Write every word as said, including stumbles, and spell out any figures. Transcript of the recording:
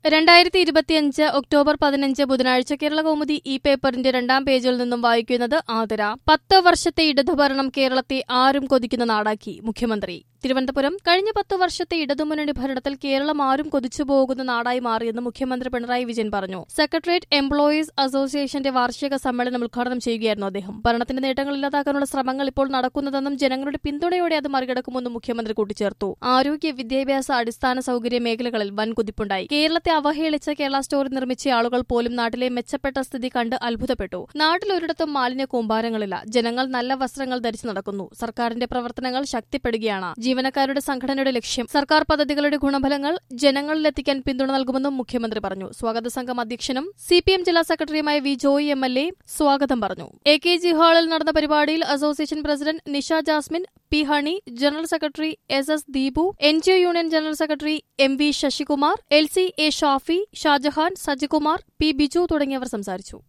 രണ്ടായിരത്തി ഇരുപത്തിയഞ്ച് ഒക്ടോബർ പതിനഞ്ച് ബുധനാഴ്ച കേരള കൗമുദി ഈ പേപ്പറിന്റെ രണ്ടാം പേജിൽ നിന്നും വായിക്കുന്നത് ആതിര. പത്ത് വർഷത്തെ ഇടതുഭരണം കേരളത്തെ ആരും കൊതിക്കുന്ന നാടാക്കി മുഖ്യമന്ത്രി തിരുവനന്തപുരം. കഴിഞ്ഞ പത്തു വർഷത്തെ ഇടതുമുന്നണി ഭരണത്തിൽ കേരളം ആരും കൊതിച്ചുപോകുന്ന നാടായി മാറിയെന്ന് മുഖ്യമന്ത്രി പിണറായി വിജയൻ പറഞ്ഞു. സെക്രട്ടേറിയറ്റ് എംപ്ലോയീസ് അസോസിയേഷന്റെ വാർഷിക സമ്മേളനം ഉദ്ഘാടനം ചെയ്യുകയായിരുന്നു അദ്ദേഹം. ഭരണത്തിന്റെ നേട്ടങ്ങൾ ഇല്ലാതാക്കാനുള്ള ശ്രമങ്ങൾ ഇപ്പോൾ നടക്കുന്നതെന്നും ജനങ്ങളുടെ പിന്തുണയോടെ അത് മറികടക്കുമെന്നും മുഖ്യമന്ത്രി കൂട്ടിച്ചേർത്തു. ആരോഗ്യ, വിദ്യാഭ്യാസ, അടിസ്ഥാന സൌകര്യ മേഖലകളിൽ വൻ കുതിപ്പുണ്ടായി. കേരളത്തെ അവഹേളിച്ച കേരള സ്റ്റോറി നിർമ്മിച്ച ആളുകൾ പോലും നാട്ടിലെ മെച്ചപ്പെട്ട സ്ഥിതി കണ്ട് അത്ഭുതപ്പെട്ടു. നാട്ടിൽ ഒരിടത്തും മാലിന്യ കൂമ്പാരങ്ങളില്ല. ജനങ്ങൾ നല്ല വസ്ത്രങ്ങൾ ധരിച്ചു നടക്കുന്നു. സർക്കാരിന്റെ പ്രവർത്തനങ്ങൾ ശക്തിപ്പെടുകയാണ്. ജീവനക്കാരുടെ സംഘടനയുടെ ലക്ഷ്യം സർക്കാർ പദ്ധതികളുടെ ഗുണഫലങ്ങൾ ജനങ്ങളിലെത്തിക്കാൻ പിന്തുണ നൽകുമെന്നും മുഖ്യമന്ത്രി പറഞ്ഞു. സ്വാഗത സംഘം അധ്യക്ഷനും സി പി എം ജില്ലാ സെക്രട്ടറിയുമായ V Joy M L A സ്വാഗതം പറഞ്ഞു. എ കെ ജി ഹാളിൽ നടന്ന പരിപാടിയിൽ association president Nisha Jasmin, P Honey, general secretary S S Deepu, N G O union general secretary M V Sasikumar, L C A Shafi, Shajahan, Sajikumar, P Biju തുടങ്ങിയവർ സംസാരിച്ചു.